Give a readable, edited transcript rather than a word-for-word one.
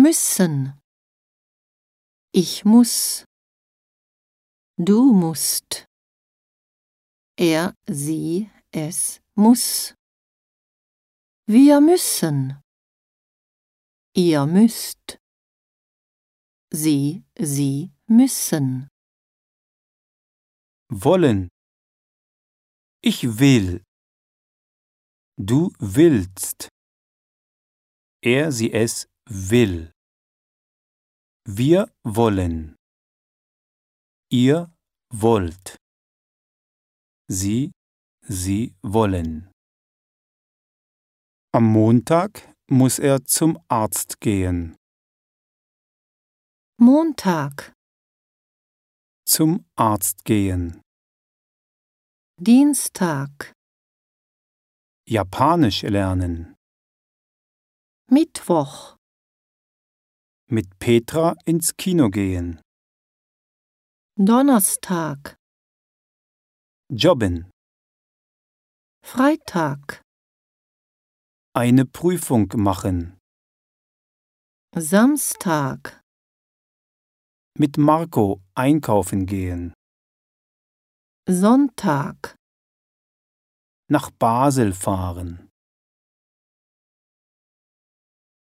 müssen. Ich muss. Du musst. Er, sie, es muss. Wir müssen. Ihr müsst. Sie müssen. Wollen. Ich will. Du willst. Er, sie, es will. Wir wollen. Ihr wollt. Sie wollen. Am Montag muss er zum Arzt gehen. Montag. Zum Arzt gehen. Dienstag. Japanisch lernen. Mittwoch. Mit Petra ins Kino gehen. Donnerstag. Jobben. Freitag. Eine Prüfung machen. Samstag. Mit Marco einkaufen gehen. Sonntag. Nach Basel fahren.